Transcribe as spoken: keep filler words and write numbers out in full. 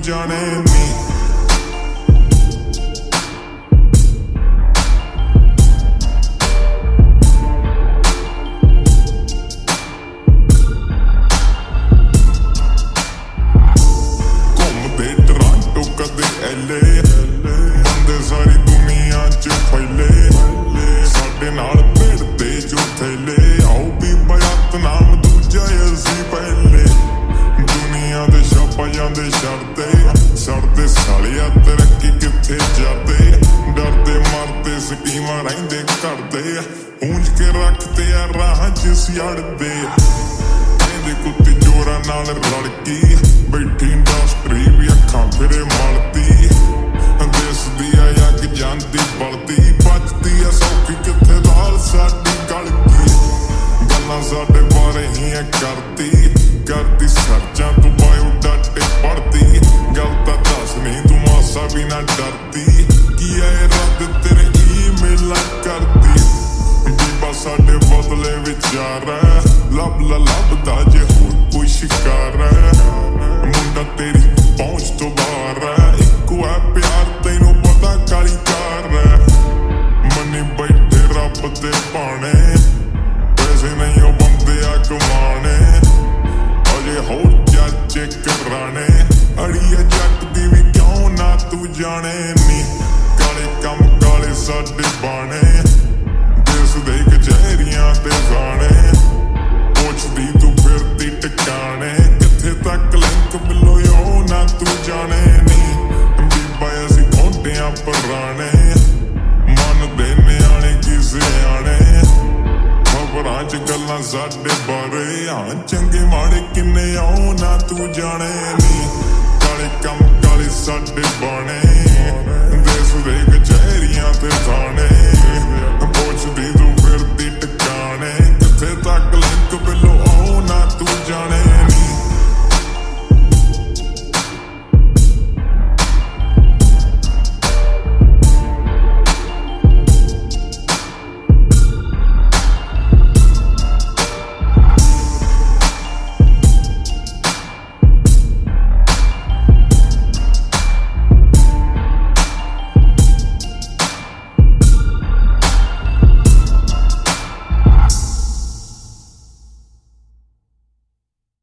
जाने नी। घूमदे टोरंटो कदे एले बंदे सारी दुनिया च फैले साडे नाल भिड़दे जो थैले आओ भी बयात नाम दूजा असी पहले दुनिया दे छापा जांदे छड़दे सड़दे सालिया तरक्की किथे जाते डरदे मरदे स्कीमां रहिंदे करदे ऊंच के रखते आ राह च सियाड़दे कहंदे कुत्ती जोरा नाल रलकी बैठी इंडस्ट्री भी अखां फिरे मलदी दिसदी आ अग जांदी बलदी बचदी आ सौखी किथे दाल साडी गलकी गल्लां साडे बारे ही करदी करदी सर्जां तू बायोडाटे पढ़दी गल तां दस नहीं तू मासा भी ना डरदी की ऐ रद्द तेरे ईमेलां करदी बीबा साडे बदले विचार लब ला लभदा जे होर कोई शिकार मुंडा तेरी पहुंच तो बाहर इक्को है प्यार तैनू पता काली कार मनी बैठे रब दे पाने पैसे नहीं ओ बंदे आ कमाने अजे होर चाचे कराने अड़िया जट दी भी क्यों ना तू जाने नी काले कम काले साडे बाने देस दे कचहरियां ते जाने पुछदी तू फिरदी टिकाने किथे तक लिंक मिलो ना तू जाने नी बीबा असी खोटियां पराने मन दे न्याणे की सियाणे खबरां च गल्लां साडे बारे हाँ चंगे माड़े किन्ने आओ ना तू जाने नी काले कम काले साडे बाने देस दे कचहरियां ते थाने